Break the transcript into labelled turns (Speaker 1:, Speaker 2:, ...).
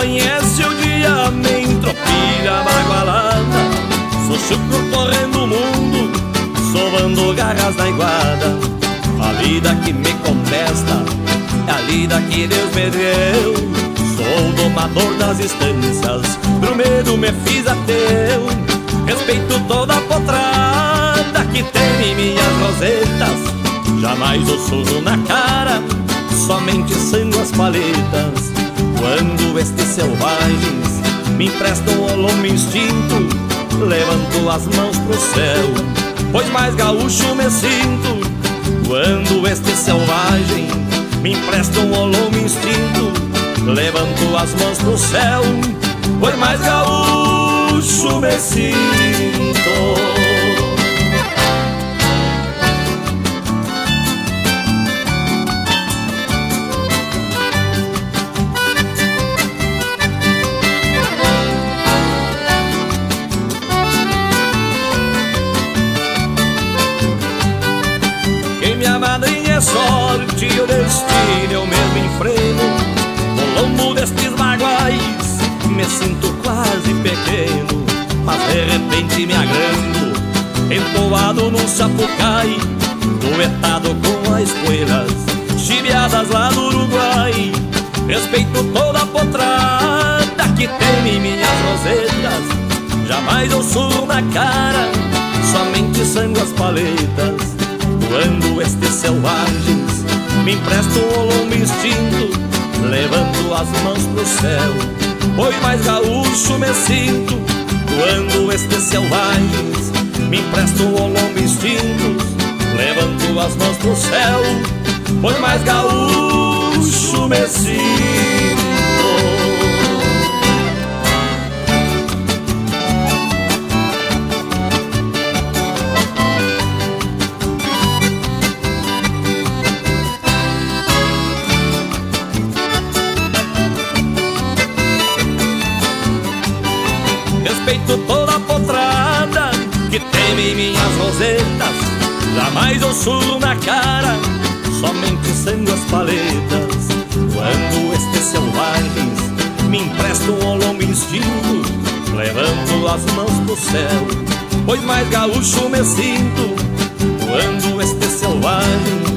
Speaker 1: amanhece o dia, me entropilha bagualada. Sou chucro correndo o mundo, sovando garras na iguada. A vida que me contesta é a lida que Deus me deu. Sou o domador das estâncias, pro medo me fiz ateu. Respeito toda a potrada que tem em minhas rosetas. Jamais eu surro na cara, somente sango as paletas. Quando estes selvagens me emprestam o lombo instinto, levanto as mãos pro céu, pois mais gaúcho me sinto. Quando estes selvagens me emprestam o lombo instinto, levanto as mãos pro céu, pois mais gaúcho me sinto. Madrinha é sorte e o destino eu mesmo enfreno. No lombo destes baguais me sinto quase pequeno, mas de repente me agrando, entoado num sapucai, duetado com as poeiras chibiadas lá do Uruguai. Respeito toda a potrada que tem em minhas rosetas. Jamais eu surro na cara, somente sango as paletas. Quando estes selvagens me emprestam o lombo instinto, levanto as mãos pro céu, pois mais gaúcho me sinto. Quando estes selvagens me emprestam o lombo instinto, levanto as mãos pro céu, pois mais gaúcho me sinto. Respeito toda a potrada que tem em minhas rosetas. Jamais eu surro na cara, somente sango as paletas. Quando estes selvagens me emprestam o lombo instinto, levanto as mãos pro céu, pois mais gaúcho me sinto. Quando estes selvagens